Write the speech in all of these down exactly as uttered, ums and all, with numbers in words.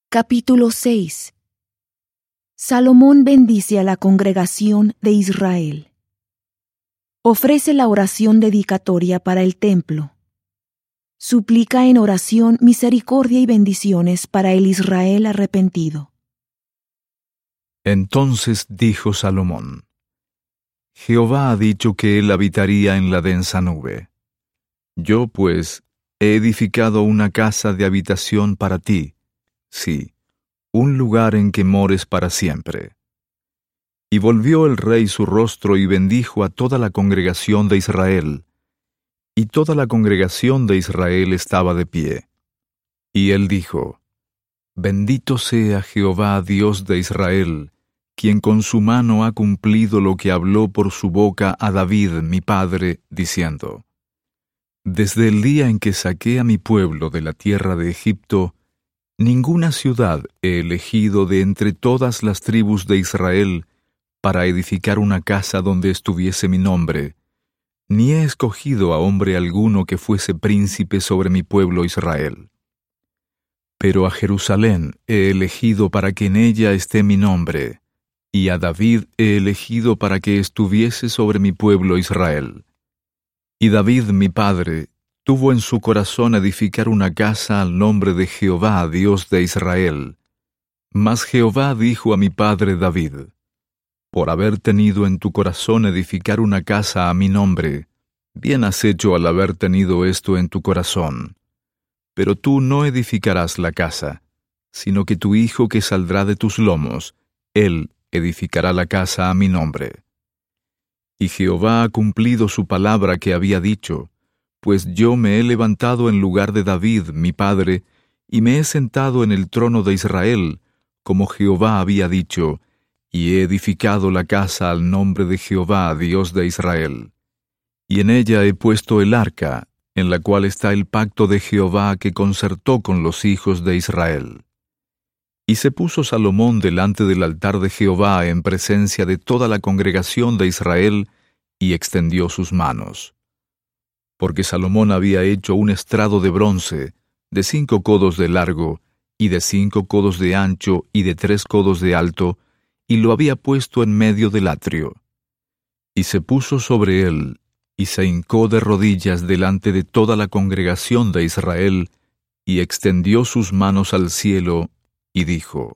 Capítulo seis. Salomón bendice a la congregación de Israel. Ofrece la oración dedicatoria para el templo. Suplica en oración misericordia y bendiciones para el Israel arrepentido. Entonces dijo Salomón: Jehová ha dicho que él habitaría en la densa nube. Yo, pues, he edificado una casa de habitación para ti, sí, un lugar en que mores para siempre. Y volvió el rey su rostro y bendijo a toda la congregación de Israel. Y toda la congregación de Israel estaba de pie. Y él dijo: Bendito sea Jehová Dios de Israel, quien con su mano ha cumplido lo que habló por su boca a David mi padre, diciendo: Desde el día en que saqué a mi pueblo de la tierra de Egipto, ninguna ciudad he elegido de entre todas las tribus de Israel para edificar una casa donde estuviese mi nombre, ni he escogido a hombre alguno que fuese príncipe sobre mi pueblo Israel. Pero a Jerusalén he elegido para que en ella esté mi nombre, y a David he elegido para que estuviese sobre mi pueblo Israel. Y David mi padre tuvo en su corazón edificar una casa al nombre de Jehová, Dios de Israel. Mas Jehová dijo a mi padre David: Por haber tenido en tu corazón edificar una casa a mi nombre, bien has hecho al haber tenido esto en tu corazón. Pero tú no edificarás la casa, sino que tu hijo que saldrá de tus lomos, él edificará la casa a mi nombre. Y Jehová ha cumplido su palabra que había dicho, pues yo me he levantado en lugar de David, mi padre, y me he sentado en el trono de Israel, como Jehová había dicho, y he edificado la casa al nombre de Jehová, Dios de Israel. Y en ella he puesto el arca, en la cual está el pacto de Jehová que concertó con los hijos de Israel. Y se puso Salomón delante del altar de Jehová en presencia de toda la congregación de Israel, y extendió sus manos. Porque Salomón había hecho un estrado de bronce, de cinco codos de largo, y de cinco codos de ancho, y de tres codos de alto, y lo había puesto en medio del atrio. Y se puso sobre él, y se hincó de rodillas delante de toda la congregación de Israel, y extendió sus manos al cielo, y dijo: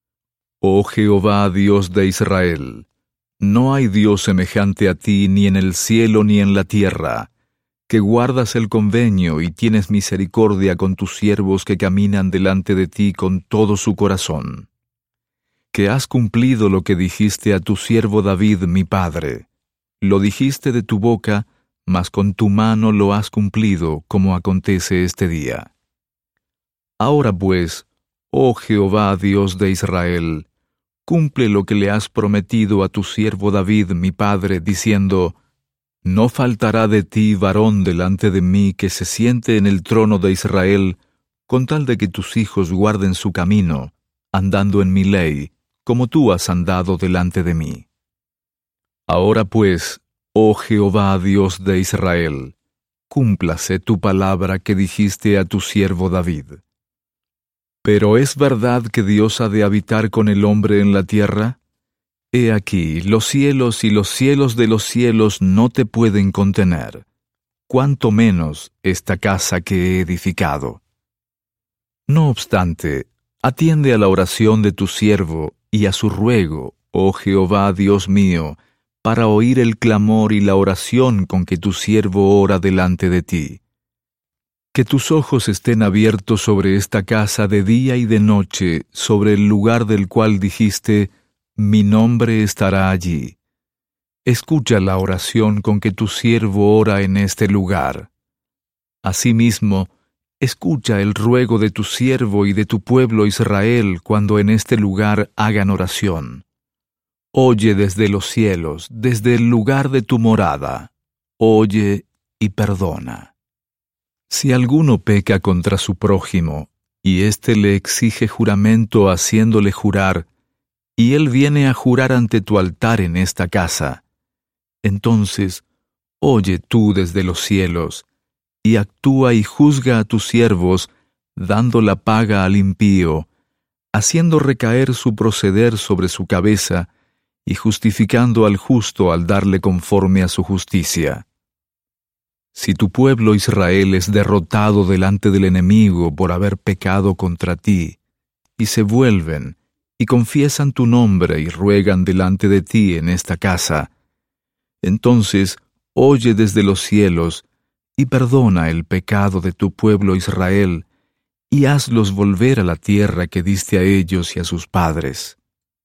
Oh Jehová Dios de Israel, no hay Dios semejante a ti ni en el cielo ni en la tierra, que guardas el convenio y tienes misericordia con tus siervos que caminan delante de ti con todo su corazón. Que has cumplido lo que dijiste a tu siervo David mi padre. Lo dijiste de tu boca, mas con tu mano lo has cumplido, como acontece este día. Ahora pues, oh Jehová Dios de Israel, cumple lo que le has prometido a tu siervo David mi padre, diciendo: No faltará de ti varón delante de mí que se siente en el trono de Israel, con tal de que tus hijos guarden su camino, andando en mi ley, como tú has andado delante de mí. Ahora pues, oh Jehová Dios de Israel, cúmplase tu palabra que dijiste a tu siervo David. Pero ¿es verdad que Dios ha de habitar con el hombre en la tierra? He aquí, los cielos y los cielos de los cielos no te pueden contener, cuanto menos esta casa que he edificado. No obstante, atiende a la oración de tu siervo y a su ruego, oh Jehová Dios mío, para oír el clamor y la oración con que tu siervo ora delante de ti. Que tus ojos estén abiertos sobre esta casa de día y de noche, sobre el lugar del cual dijiste: Mi nombre estará allí. Escucha la oración con que tu siervo ora en este lugar. Asimismo, escucha el ruego de tu siervo y de tu pueblo Israel cuando en este lugar hagan oración. Oye desde los cielos, desde el lugar de tu morada. Oye y perdona. Si alguno peca contra su prójimo, y éste le exige juramento haciéndole jurar, y él viene a jurar ante tu altar en esta casa, entonces oye tú desde los cielos, y actúa y juzga a tus siervos, dando la paga al impío, haciendo recaer su proceder sobre su cabeza y justificando al justo al darle conforme a su justicia. Si tu pueblo Israel es derrotado delante del enemigo por haber pecado contra ti, y se vuelven y confiesan tu nombre y ruegan delante de ti en esta casa, entonces oye desde los cielos y perdona el pecado de tu pueblo Israel, y hazlos volver a la tierra que diste a ellos y a sus padres.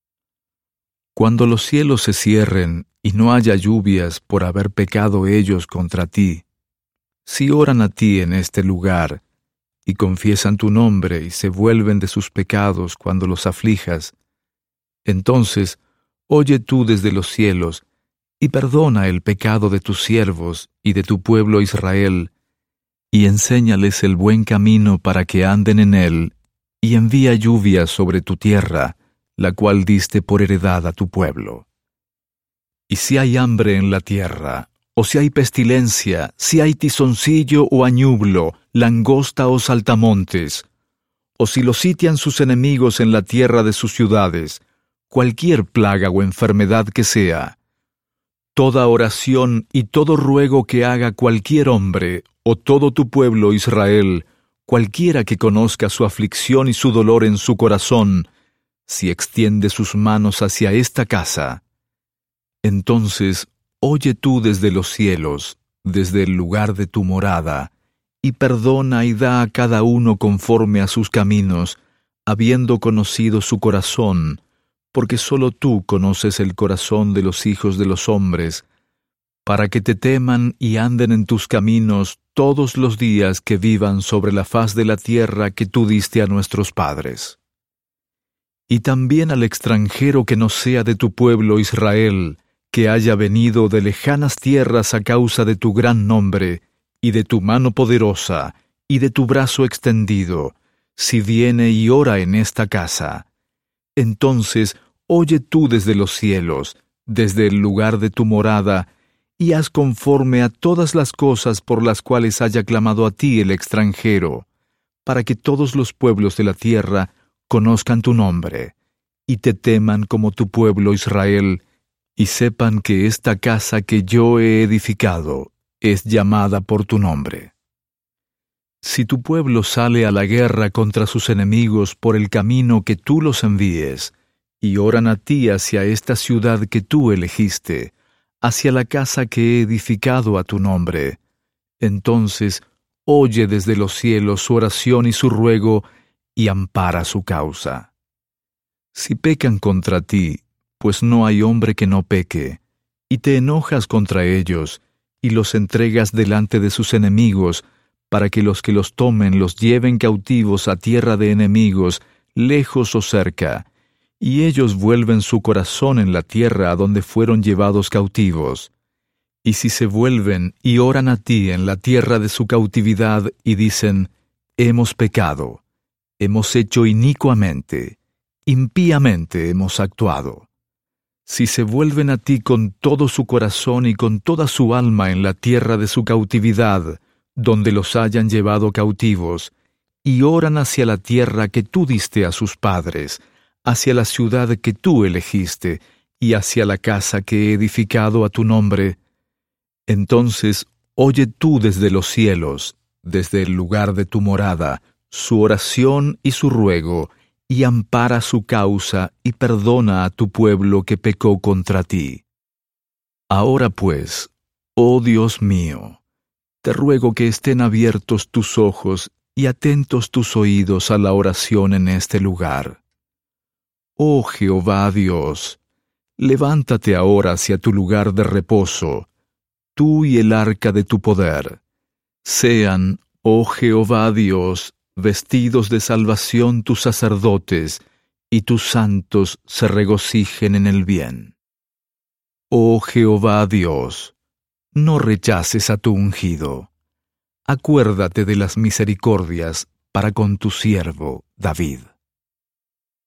Cuando los cielos se cierren y no haya lluvias por haber pecado ellos contra ti, si oran a ti en este lugar, y confiesan tu nombre y se vuelven de sus pecados cuando los aflijas, entonces oye tú desde los cielos, y perdona el pecado de tus siervos y de tu pueblo Israel, y enséñales el buen camino para que anden en él, y envía lluvia sobre tu tierra, la cual diste por heredad a tu pueblo. Y si hay hambre en la tierra, o si hay pestilencia, si hay tizoncillo o añublo, langosta o saltamontes, o si los sitian sus enemigos en la tierra de sus ciudades, cualquier plaga o enfermedad que sea, toda oración y todo ruego que haga cualquier hombre, o todo tu pueblo Israel, cualquiera que conozca su aflicción y su dolor en su corazón, si extiende sus manos hacia esta casa, entonces oye tú desde los cielos, desde el lugar de tu morada, y perdona y da a cada uno conforme a sus caminos, habiendo conocido su corazón, porque sólo tú conoces el corazón de los hijos de los hombres, para que te teman y anden en tus caminos todos los días que vivan sobre la faz de la tierra que tú diste a nuestros padres. Y también al extranjero que no sea de tu pueblo Israel, que haya venido de lejanas tierras a causa de tu gran nombre, y de tu mano poderosa, y de tu brazo extendido, si viene y ora en esta casa, entonces oye tú desde los cielos, desde el lugar de tu morada, y haz conforme a todas las cosas por las cuales haya clamado a ti el extranjero, para que todos los pueblos de la tierra conozcan tu nombre, y te teman como tu pueblo Israel, y sepan que esta casa que yo he edificado es llamada por tu nombre. Si tu pueblo sale a la guerra contra sus enemigos por el camino que tú los envíes, y oran a ti hacia esta ciudad que tú elegiste, hacia la casa que he edificado a tu nombre, entonces oye desde los cielos su oración y su ruego, y ampara su causa. Si pecan contra ti, pues no hay hombre que no peque, y te enojas contra ellos, y los entregas delante de sus enemigos, para que los que los tomen los lleven cautivos a tierra de enemigos, lejos o cerca, y ellos vuelven su corazón en la tierra a donde fueron llevados cautivos. Y si se vuelven y oran a ti en la tierra de su cautividad, y dicen, hemos pecado, hemos hecho inicuamente, impíamente hemos actuado. Si se vuelven a ti con todo su corazón y con toda su alma en la tierra de su cautividad, donde los hayan llevado cautivos, y oran hacia la tierra que tú diste a sus padres, hacia la ciudad que tú elegiste, y hacia la casa que he edificado a tu nombre, entonces oye tú desde los cielos, desde el lugar de tu morada, su oración y su ruego, y ampara su causa y perdona a tu pueblo que pecó contra ti. Ahora pues, oh Dios mío, te ruego que estén abiertos tus ojos y atentos tus oídos a la oración en este lugar. Oh Jehová Dios, levántate ahora hacia tu lugar de reposo, tú y el arca de tu poder. Sean, oh Jehová Dios, vestidos de salvación tus sacerdotes, y tus santos se regocijen en el bien. Oh Jehová Dios, no rechaces a tu ungido. Acuérdate de las misericordias para con tu siervo David.